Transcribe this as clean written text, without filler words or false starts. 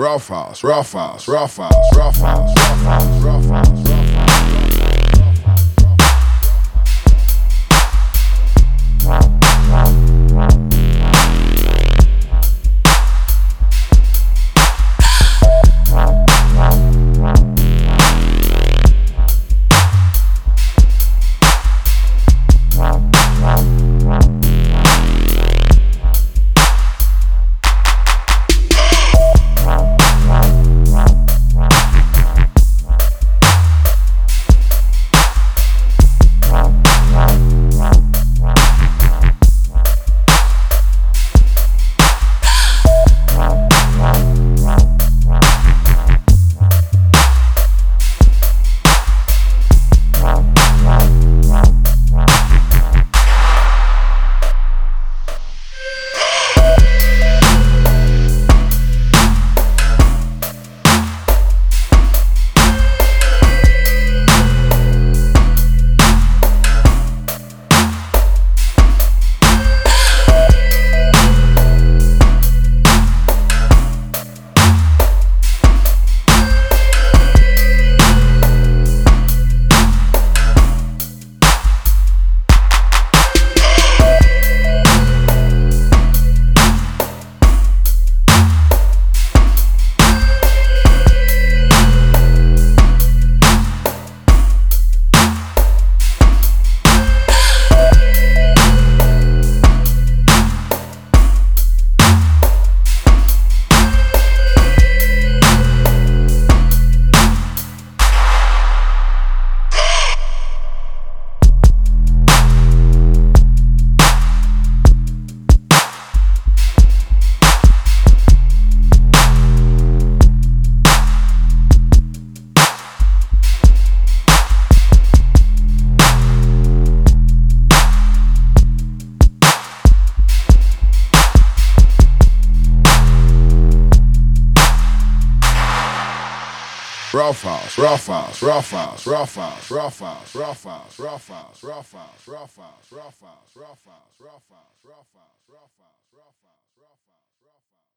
Rough house, rough house, rough house, rough house, rough house, rough house, rough rough house, rough house, rough house, rough house, rough house, rough house, rough house, rough house, rough house, rough house, rough house, rough house, rough house, rough house, rough house, rough house, rough house.